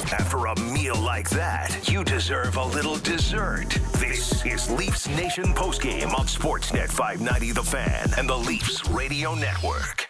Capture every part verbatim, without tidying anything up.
After a meal like that, you deserve a little dessert. This is Leafs Nation postgame on Sportsnet five ninety The Fan and the Leafs Radio Network.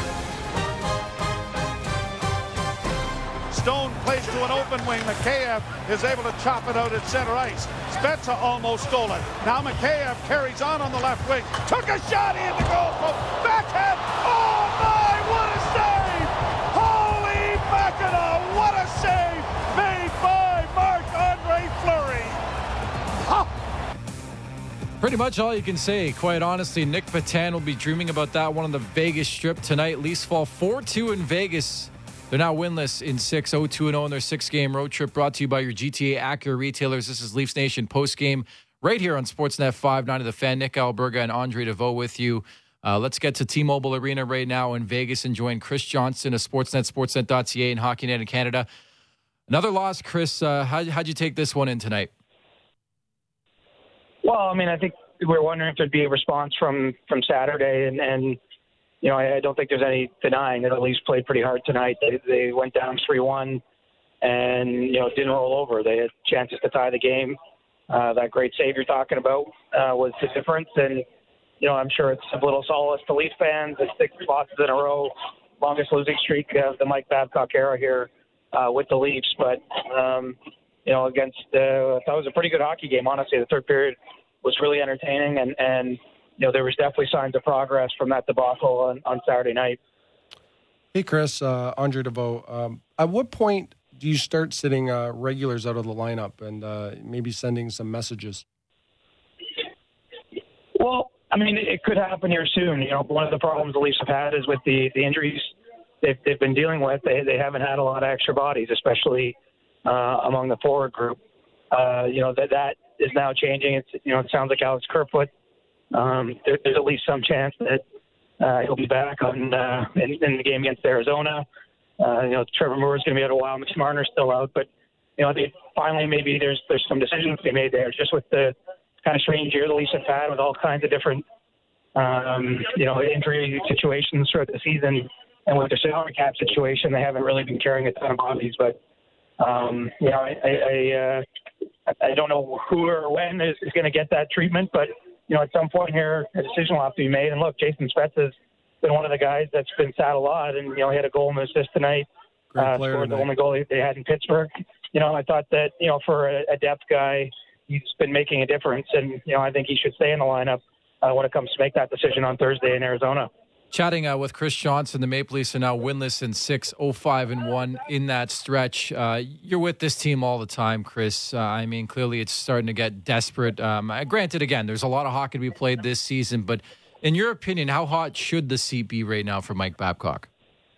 Stone plays to an open wing. Mikheyev is able to chop it out at center ice. Spezza almost stole it. Now Mikheyev carries on on the left wing. Took a shot in the goal post. Backhand. Oh my, what a save! Holy mackerel, what a save made by Marc-Andre Fleury. Ha! Pretty much all you can say. Quite honestly, Nick Patan will be dreaming about that one on the Vegas Strip tonight. Leafs fall four two in Vegas. They're now winless in six, oh two and oh in their six-game road trip, brought to you by your G T A Acura retailers. This is Leafs Nation postgame right here on Sportsnet five ninety The Fan. Nick Alberga and Andre DeVoe with you. Uh, let's get to T-Mobile Arena right now in Vegas and join Chris Johnston of Sportsnet, sportsnet dot c a, and HockeyNet in Canada. Another loss, Chris. Uh, how, how'd you take this one in tonight? Well, I mean, I think we were wondering if there'd be a response from, from Saturday, and, and you know, I, I don't think there's any denying that the Leafs played pretty hard tonight. They they went down three one and, you know, didn't roll over. They had chances to tie the game. Uh, that great save you're talking about uh, was the difference. And, you know, I'm sure it's a little solace to Leafs fans. It's six losses in a row, longest losing streak of the Mike Babcock era here uh, with the Leafs. But, um, you know, against, uh, I thought it was a pretty good hockey game, honestly. The third period was really entertaining, and, and you know, there was definitely signs of progress from that debacle on, on Saturday night. Hey, Chris, uh, Andre DeVoe. Um, at what point do you start sitting uh, regulars out of the lineup and uh, maybe sending some messages? Well, I mean, it could happen here soon. You know, one of the problems the Leafs have had is with the, the injuries they've, they've been dealing with. They they haven't had a lot of extra bodies, especially uh, among the forward group. Uh, you know, that that is now changing. It's, you know, it sounds like Alex Kerfoot. Um, there, there's at least some chance that uh, he'll be back on uh, in, in the game against Arizona. Uh, you know, Trevor Moore's going to be out a while. McSmarner's still out, but you know, they finally maybe there's there's some decisions to be made there. Just with the kind of strange year the Leafs have had with all kinds of different um, you know injury situations throughout the season, and with the salary cap situation, they haven't really been carrying a ton of bodies. But um, you know, I I, I, uh, I don't know who or when is, is going to get that treatment, but you know, at some point here, a decision will have to be made. And look, Jason Spezza has been one of the guys that's been sat a lot, and you know, he had a goal and assist tonight. Great uh, player scored tonight. the only goal they had in Pittsburgh. You know, I thought that you know, for a, a depth guy, he's been making a difference, and you know, I think he should stay in the lineup uh, when it comes to make that decision on Thursday in Arizona. Chatting uh, with Chris Johnson, the Maple Leafs are now winless in six, oh five and one in that stretch. Uh, you're with this team all the time, Chris. Uh, I mean, clearly it's starting to get desperate. Um, granted, again, there's a lot of hockey to be played this season, but in your opinion, how hot should the seat be right now for Mike Babcock?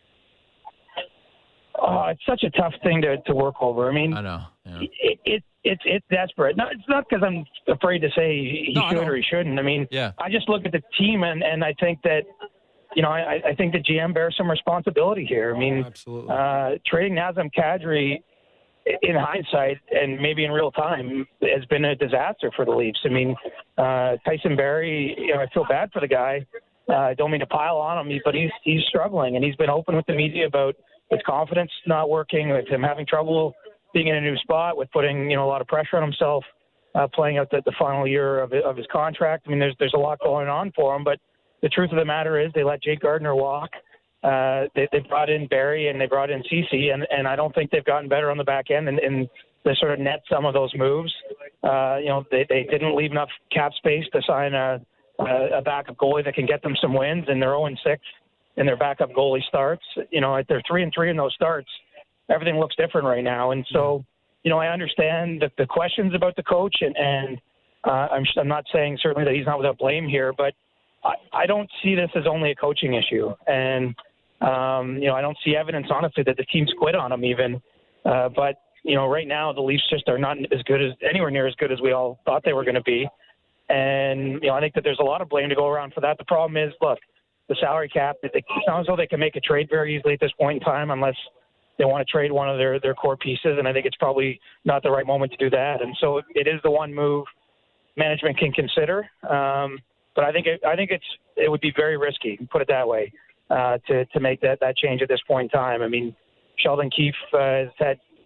Oh, it's such a tough thing to, to work over. I mean, I know. Yeah. It, it, it's it's desperate. No, it's not because I'm afraid to say he No, I should know. or he shouldn't. I mean, Yeah. I just look at the team, and, and I think that, you know, I, I think the G M bears some responsibility here. I mean, Absolutely. uh, trading Nazem Kadri in hindsight and maybe in real time has been a disaster for the Leafs. I mean, uh, Tyson Barrie, you know, I feel bad for the guy. Uh, I don't mean to pile on him, but he's he's struggling, and he's been open with the media about his confidence not working, with him having trouble being in a new spot, with putting, you know, a lot of pressure on himself, uh, playing out the, the final year of, of his contract. I mean, there's there's a lot going on for him, but the truth of the matter is they let Jake Gardiner walk. Uh, they, they brought in Barry and they brought in Ceci, and, and I don't think they've gotten better on the back end and, and they sort of net some of those moves. Uh, you know, they, they didn't leave enough cap space to sign a, a, a backup goalie that can get them some wins, and they're oh and six in their backup goalie starts. You know, they're three and three in those starts. Everything looks different right now, and so you know I understand the, the questions about the coach, and, and uh, I'm I'm not saying certainly that he's not without blame here, but I, I don't see this as only a coaching issue, and um, you know I don't see evidence honestly that the team's quit on him even. Uh, but you know right now the Leafs just are not as good as anywhere near as good as we all thought they were going to be, and you know I think that there's a lot of blame to go around for that. The problem is, look, the salary cap. It sounds as though they can make a trade very easily at this point in time, unless they want to trade one of their, their core pieces, and I think it's probably not the right moment to do that. And so it is the one move management can consider. Um, but I think it, I think it's it would be very risky, put it that way, uh, to to make that, that change at this point in time. I mean, Sheldon Keefe uh, has had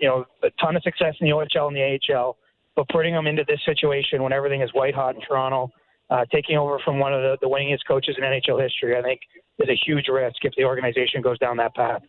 you know, a ton of success in the O H L and the A H L, but putting them into this situation when everything is white hot in Toronto, uh, taking over from one of the, the winningest coaches in N H L history, I think is a huge risk if the organization goes down that path.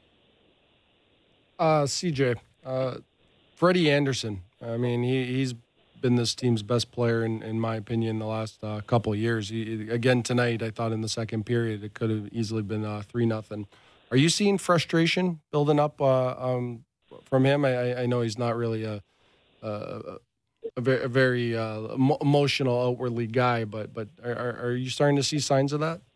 Uh, C J, uh, Freddie Anderson. I mean, he, he's been this team's best player, in, in my opinion, the last uh, couple of years. He, again, tonight, I thought in the second period, it could have easily been uh, three nothing. Are you seeing frustration building up uh, um, from him? I, I know he's not really a, a, a very, a very uh, emotional, outwardly guy, but but are, are you starting to see signs of that?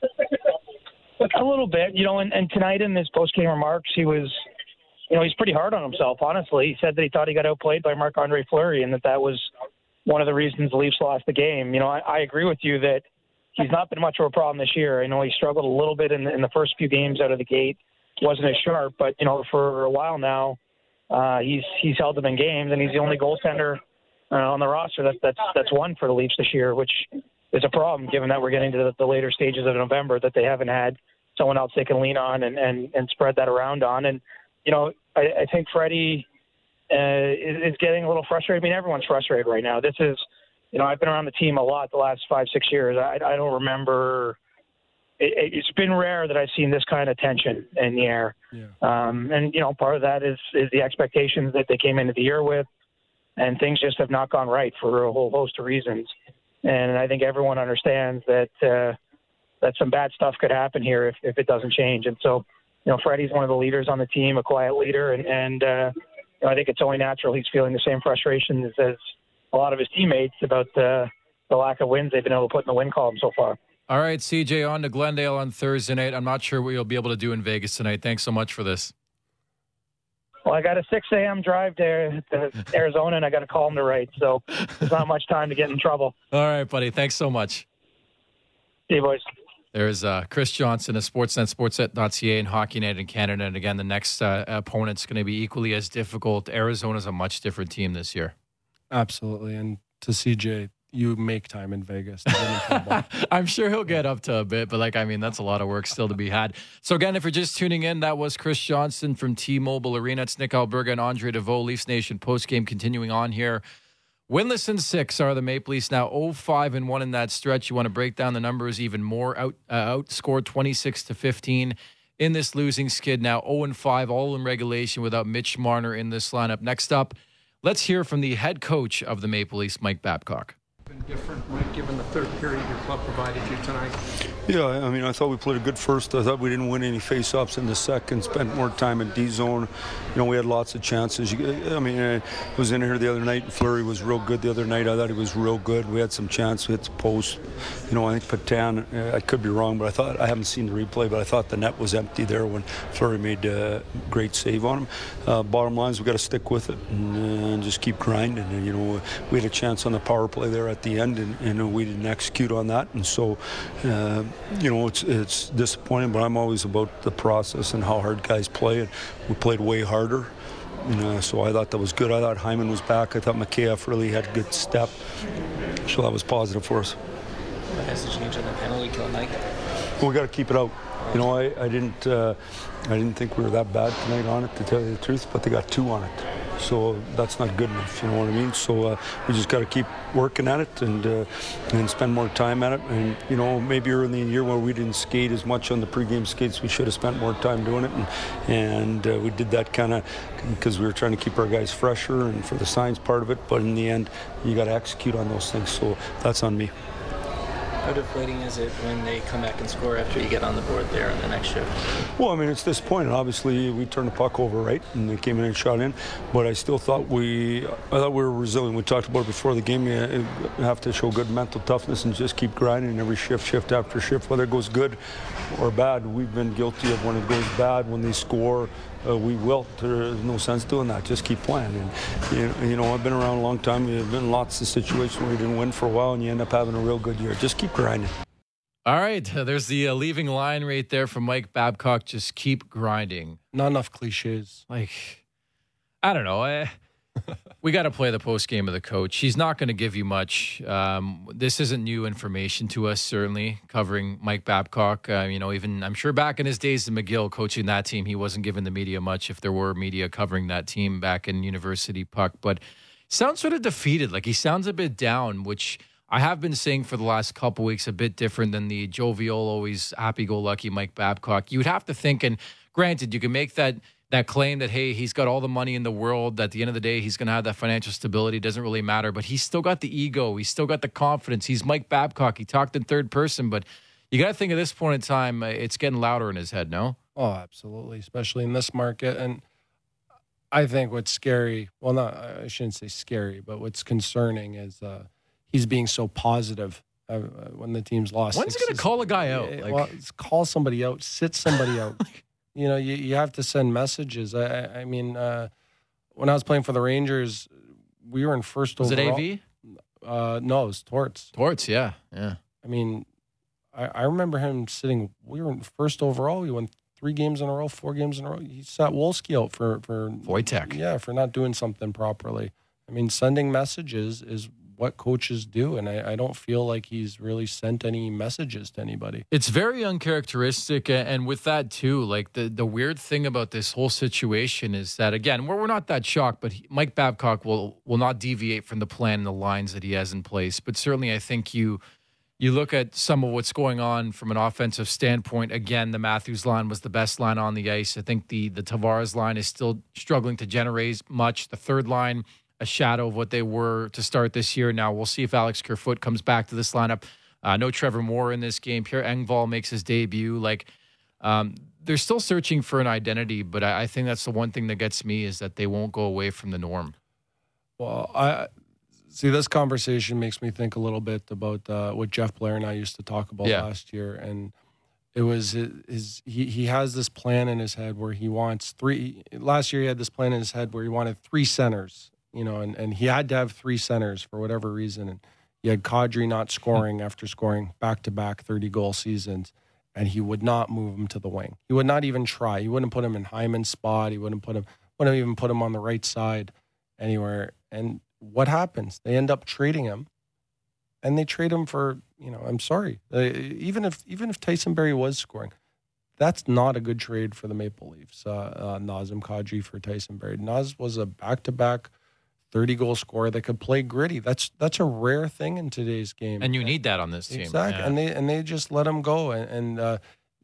A little bit, you know, and, and tonight in his post-game remarks, he was, you know, he's pretty hard on himself, honestly. He said that he thought he got outplayed by Marc-Andre Fleury and that that was one of the reasons the Leafs lost the game. You know, I, I agree with you that he's not been much of a problem this year. I know he struggled a little bit in the, in the first few games out of the gate. Wasn't as sharp, but, you know, for a while now, uh, he's he's held them in games, and he's the only goaltender uh, on the roster that, that's, that's won for the Leafs this year, which is a problem given that we're getting to the, the later stages of November, that they haven't had someone else they can lean on and, and, and spread that around on. And, you know, I, I think Freddie uh, is, is getting a little frustrated. I mean, everyone's frustrated right now. This is, you know, I've been around the team a lot the last five, six years. I, I don't remember. It, it's been rare that I've seen this kind of tension in the air. Yeah. Um, and, you know, part of that is, is the expectations that they came into the year with, and things just have not gone right for a whole host of reasons. And I think everyone understands that uh, that some bad stuff could happen here if, if it doesn't change. And so, you know, Freddie's one of the leaders on the team, a quiet leader, and, and uh, you know, I think it's only natural he's feeling the same frustrations as a lot of his teammates about uh, the lack of wins they've been able to put in the win column so far. All right, C J, on to Glendale on Thursday night. I'm not sure what you'll be able to do in Vegas tonight. Thanks so much for this. Well, I got a six a.m. drive there to Arizona, and I got to call him to write, so there's not much time to get in trouble. All right, buddy. Thanks so much. See you, boys. There's uh, Chris Johnson of Sportsnet, sportsnet dot c a, and Hockey Night in Canada. And again, the next uh, opponent's going to be equally as difficult. Arizona's a much different team this year. Absolutely. And to C J, you make time in Vegas. I'm sure he'll get up to a bit, but like, I mean, that's a lot of work still to be had. So again, if you're just tuning in, that was Chris Johnson from T-Mobile Arena. It's Nick Alberga and Andre DeVoe, Leafs Nation postgame continuing on here. Winless in six are the Maple Leafs now oh five and one in that stretch. You want to break down the numbers even more. Out uh, outscored twenty-six to fifteen in this losing skid. Now oh and five, all in regulation without Mitch Marner in this lineup. Next up, let's hear from the head coach of the Maple Leafs, Mike Babcock. Been different, Mike, given the third period your club provided you tonight? Yeah, I mean, I thought we played a good first. I thought we didn't win any face-offs in the second, spent more time in D-zone. You know, we had lots of chances. I mean, I was in here the other night, and Fleury was real good the other night. I thought he was real good. We had some chances. We hit the post. You know, I think Patan, I could be wrong, but I thought, I haven't seen the replay, but I thought the net was empty there when Fleury made a great save on him. Uh, bottom line is we got to stick with it and, uh, and just keep grinding. And, you know, we had a chance on the power play there at the end, and, and we didn't execute on that. And so, uh, you know, it's it's disappointing, but I'm always about the process and how hard guys play. And we played way harder. You know, so I thought that was good. I thought Hyman was back. I thought Mikheyev really had a good step. So that was positive for us. What has to change on the penalty kill, Mike? Well, we got to keep it out. You know, I, I didn't uh, I didn't think we were that bad tonight on it, to tell you the truth, but they got two on it. So that's not good enough, you know what I mean? So uh, we just got to keep working at it and uh, and spend more time at it. And, you know, maybe early in the year where we didn't skate as much on the pregame skates, we should have spent more time doing it. And, and uh, we did that kind of because we were trying to keep our guys fresher and for the science part of it. But in the end, you got to execute on those things. So that's on me. How deflating is it when they come back and score after you get on the board there in the next shift? Well, I mean, it's disappointing. Obviously, we turned the puck over right, and they came in and shot in. But I still thought we, I thought we were resilient. We talked about it before the game. You have to show good mental toughness and just keep grinding every shift, shift after shift, whether it goes good or bad. We've been guilty of when it goes bad, when they score. Uh, we wilt. There's no sense doing that. Just keep playing. And you know, you know, I've been around a long time. You've been in lots of situations where you didn't win for a while, and you end up having a real good year. Just keep grinding. All right, there's the uh, leaving line right there from Mike Babcock. Just keep grinding. Not enough cliches. Like, I don't know. I, We got to play the post game of the coach. He's not going to give you much. Um, this isn't new information to us, certainly, covering Mike Babcock. Uh, you know, even I'm sure back in his days in McGill coaching that team, he wasn't giving the media much if there were media covering that team back in University Puck. But sounds sort of defeated. Like he sounds a bit down, which I have been saying for the last couple weeks, a bit different than the jovial, always happy-go-lucky Mike Babcock. You would have to think, and granted, you can make that that claim that, hey, he's got all the money in the world. At the end of the day, he's going to have that financial stability. It doesn't really matter. But he's still got the ego. He's still got the confidence. He's Mike Babcock. He talked in third person. But you got to think at this point in time, it's getting louder in his head, no? Oh, absolutely, especially in this market. And I think what's scary, well, not I shouldn't say scary, but what's concerning is uh, he's being so positive uh, when the team's lost. When's he going to call a guy out? Like, Well, call somebody out, sit somebody out. You know, you, you have to send messages. I, I, I mean, uh, when I was playing for the Rangers, we were in first was overall. it A V? Uh, no, it was Torts. Torts, yeah, yeah. I mean, I, I remember him sitting. We were in first overall. We won three games in a row, four games in a row. He sat Wolski out for for Wojtek. Yeah, for not doing something properly. I mean, sending messages is what coaches do, and I, I don't feel like he's really sent any messages to anybody. It's very uncharacteristic, and with that too, like the the weird thing about this whole situation is that, again, we're, we're not that shocked, but he, Mike Babcock will will not deviate from the plan and the lines that he has in place. But certainly, I think you you look at some of what's going on from an offensive standpoint. Again, the Matthews line was the best line on the ice. I think the the Tavares line is still struggling to generate much. The third line, a shadow of what they were to start this year. Now we'll see if Alex Kerfoot comes back to this lineup. Uh, no Trevor Moore in this game. Pierre Engvall makes his debut. Like um, they're still searching for an identity, but I, I think that's the one thing that gets me is that they won't go away from the norm. Well, I see this conversation makes me think a little bit about uh, what Jeff Blair and I used to talk about Yeah. last year, and it was his, his he he has this plan in his head where he wants three. Last year he had this plan in his head where he wanted three centers. You know, and, and he had to have three centers for whatever reason. And he had Kadri not scoring after scoring back-to-back thirty-goal seasons, and he would not move him to the wing. He would not even try. He wouldn't put him in Hyman's spot. He wouldn't put him, wouldn't even put him on the right side anywhere. And what happens? They end up trading him, and they trade him for, you know, I'm sorry. Uh, even if even if Tyson Barrie was scoring, that's not a good trade for the Maple Leafs. Uh, uh, Nazem Kadri for Tyson Barrie. Naz was a back-to-back thirty-goal scorer that could play gritty. That's that's a rare thing in today's game, And you need that on this team. exactly. Yeah. And they and they just let him go, and, and uh,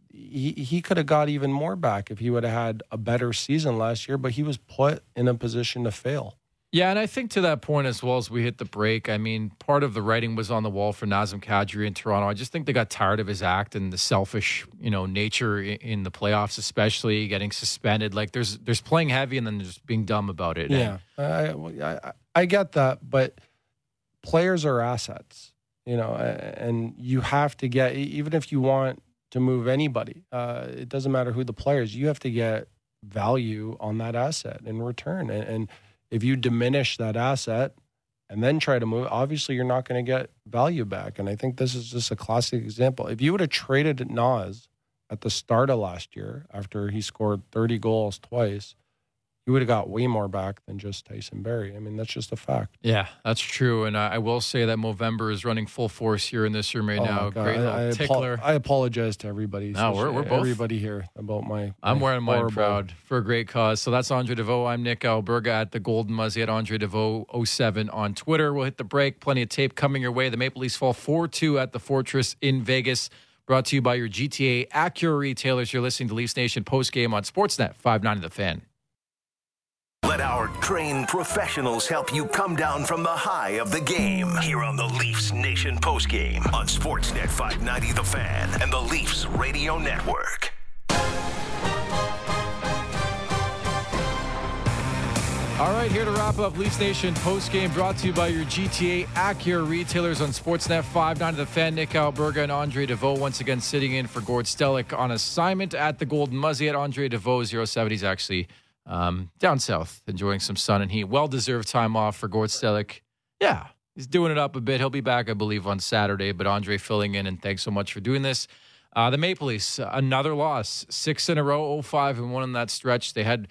he he could have got even more back if he would have had a better season last year. But he was put in a position to fail. Yeah, and I think to that point as well as we hit the break, I mean, part of the writing was on the wall for Nazem Kadri in Toronto. I just think they got tired of his act and the selfish, you know, nature in, in the playoffs, especially getting suspended. Like there's there's playing heavy and then there's being dumb about it. Yeah, I, I I get that, but players are assets, you know, and you have to get, even if you want to move anybody, uh, it doesn't matter who the player is, you have to get value on that asset in return, and, and if you diminish that asset and then try to move, obviously you're not going to get value back. And I think this is just a classic example. If you would have traded Naz at the start of last year after he scored thirty goals twice, you would have got way more back than just Tyson Barrie. I mean, that's just a fact. Yeah, that's true. And I, I will say that Movember is running full force here in this room right Oh now. my God. Great little I, I, tickler. apo- I apologize to everybody. No, we're- we're both- everybody here about my. I'm my wearing mine horrible- proud for a great cause. So that's Andre DeVoe. I'm Nick Alberga at the Golden Muzzy at Andre DeVoe oh seven on Twitter. We'll hit the break. Plenty of tape coming your way. The Maple Leafs fall four two at the Fortress in Vegas. Brought to you by your G T A Acura retailers. You're listening to Leafs Nation postgame on Sportsnet five ninety The Fan. Let our trained professionals help you come down from the high of the game here on the Leafs Nation postgame on Sportsnet five ninety The Fan and the Leafs Radio Network. All right, here to wrap up Leafs Nation postgame, brought to you by your G T A Acura retailers on Sportsnet five ninety The Fan. Nick Alberga and Andre DeVoe once again sitting in for Gord Stellick on assignment at the Golden Muzzy at Andre DeVoe oh seven. He's actually um, down south enjoying some sun and heat. Well-deserved time off for Gord Stellick. Yeah, he's doing it up a bit. He'll be back, I believe, on Saturday, but Andre filling in, and thanks so much for doing this. Uh, the Maple Leafs, another loss, six in a row, oh five and one in that stretch. They had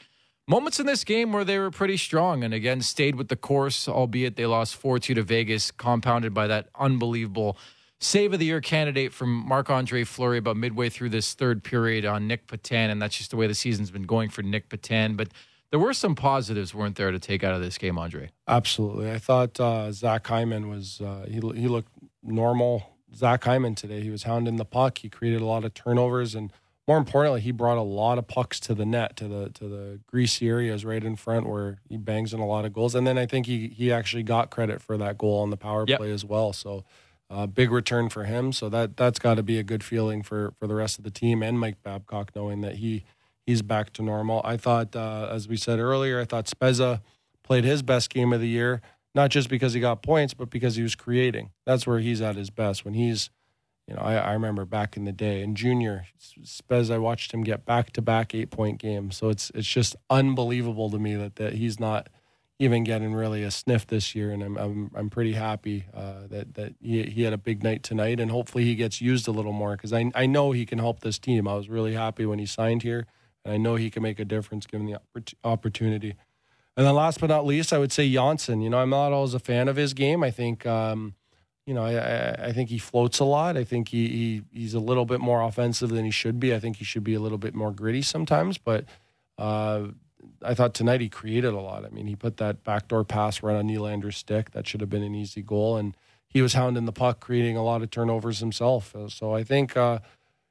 Moments in this game where they were pretty strong and, again, stayed with the course, albeit they lost four two to Vegas, compounded by that unbelievable save of the year candidate from Marc-Andre Fleury about midway through this third period on Nick Petan, and that's just the way the season's been going for Nick Petan. But there were some positives, weren't there, to take out of this game, Andre? Absolutely. I thought uh, Zach Hyman was, uh, he, he looked normal. Zach Hyman today, he was hounding the puck. He created a lot of turnovers, and more importantly, he brought a lot of pucks to the net, to the to the greasy areas right in front where he bangs in a lot of goals. And then I think he he actually got credit for that goal on the power yep. play as well. So uh, big return for him. So that, that's got to be a good feeling for, for the rest of the team and Mike Babcock, knowing that he he's back to normal. I thought, uh, as we said earlier, I thought Spezza played his best game of the year, not just because he got points, but because he was creating. That's where he's at his best. When he's, you know, I, I remember back in the day in junior, Spez, I watched him get back-to-back eight-point games. So it's it's just unbelievable to me that, that he's not even getting really a sniff this year, and I'm I'm I'm pretty happy uh, that that he he had a big night tonight, and hopefully he gets used a little more because I I know he can help this team. I was really happy when he signed here, and I know he can make a difference given the opportunity. And then last but not least, I would say Janssen. You know, I'm not always a fan of his game. I think. Um, You know, I, I think he floats a lot. I think he, he he's a little bit more offensive than he should be. I think he should be a little bit more gritty sometimes. But uh, I thought tonight he created a lot. I mean, he put that backdoor pass right on Nylander's stick. That should have been an easy goal. And he was hounding the puck, creating a lot of turnovers himself. So I think uh,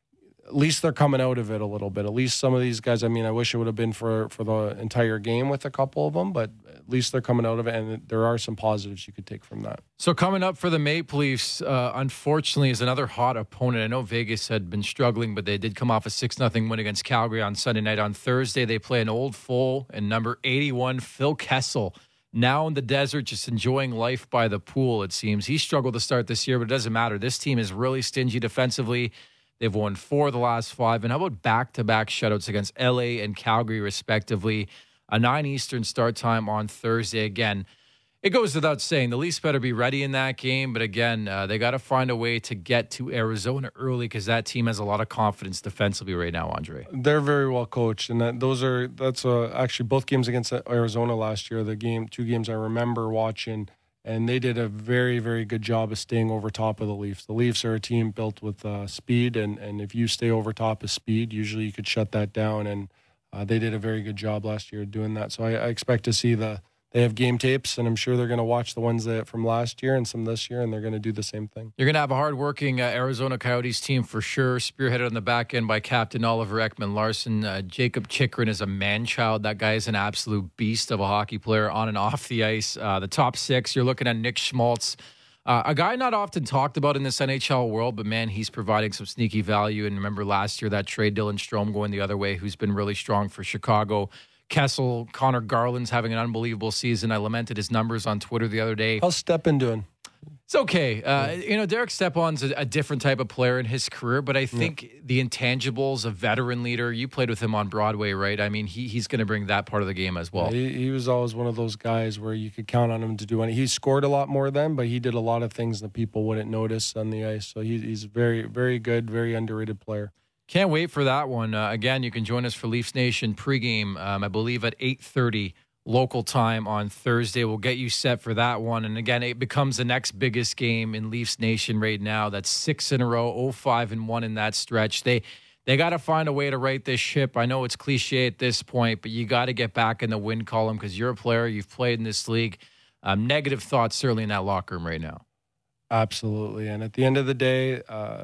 at least they're coming out of it a little bit. At least some of these guys, I mean, I wish it would have been for, for the entire game with a couple of them, but at least they're coming out of it, and there are some positives you could take from that. So coming up for the Maple Leafs, uh, unfortunately, is another hot opponent. I know Vegas had been struggling, but they did come off a six nothing win against Calgary on Sunday night. On Thursday, they play an old foe and number eighty-one, Phil Kessel, now in the desert, just enjoying life by the pool, it seems. He struggled to start this year, but it doesn't matter. This team is really stingy defensively. They've won four of the last five. And how about back-to-back shutouts against L A and Calgary, respectively? A nine Eastern start time on Thursday. Again, it goes without saying, the Leafs better be ready in that game. But again, uh, they got to find a way to get to Arizona early because that team has a lot of confidence defensively right now, Andre. They're very well coached. And that, those are, that's uh, actually both games against Arizona last year, the game, two games I remember watching. And they did a very, very good job of staying over top of the Leafs. The Leafs are a team built with uh, speed, and, and if you stay over top of speed, usually you could shut that down. And uh, they did a very good job last year doing that. So I, I expect to see the they have game tapes, and I'm sure they're going to watch the ones that from last year and some this year, and they're going to do the same thing. You're going to have a hardworking uh, Arizona Coyotes team for sure, spearheaded on the back end by Captain Oliver Ekman-Larsson. Uh, Jacob Chychrun is a man-child. That guy is an absolute beast of a hockey player on and off the ice. Uh, the top six, you're looking at Nick Schmaltz, uh, a guy not often talked about in this N H L world, but man, he's providing some sneaky value. And remember last year that trade, Dylan Strome going the other way, who's been really strong for Chicago. Kessel, Connor Garland's having an unbelievable season. I lamented his numbers on Twitter the other day. How's Stepan doing? It's okay. Uh, you know, Derek Stepan's a, a different type of player in his career, but I think yeah. the intangibles, a veteran leader, you played with him on Broadway, right? I mean, he he's going to bring that part of the game as well. Yeah, he, he was always one of those guys where you could count on him to do anything. He scored a lot more then, but he did a lot of things that people wouldn't notice on the ice. So he, he's a very, very good, very underrated player. Can't wait for that one. Uh, again, you can join us for Leafs Nation pregame, um, I believe at eight thirty local time on Thursday. We'll get you set for that one. And again, it becomes the next biggest game in Leafs Nation right now. That's six in a row, oh five and one in that stretch. They they got to find a way to right this ship. I know it's cliche at this point, but you got to get back in the win column because you're a player. You've played in this league. Um, negative thoughts certainly in that locker room right now. Absolutely. And at the end of the day, uh,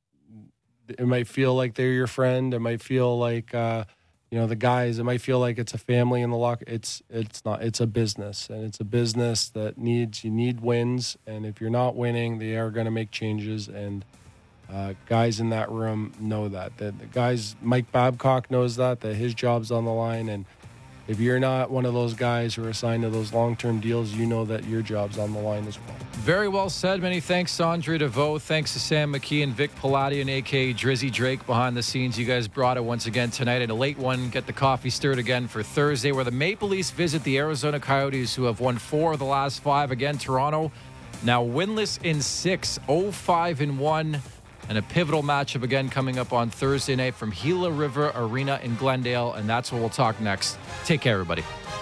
it might feel like they're your friend. It might feel like, uh, you know, the guys, it might feel like it's a family in the locker. It's, it's not, it's a business, and it's a business that needs, you need wins. And if you're not winning, they are going to make changes. And uh, guys in that room know that, that the guys, Mike Babcock knows that, that his job's on the line. And if you're not one of those guys who are assigned to those long-term deals, you know that your job's on the line as well. Very well said. Many thanks to Andre DeVoe. Thanks to Sam McKee and Vic Paladian, a k a. Drizzy Drake, behind the scenes. You guys brought it once again tonight in a late one. Get the coffee stirred again for Thursday, where the Maple Leafs visit the Arizona Coyotes, who have won four of the last five. Again, Toronto now winless in six, oh five and one. and a pivotal matchup again coming up on Thursday night from Gila River Arena in Glendale, and that's what we'll talk next. Take care, everybody.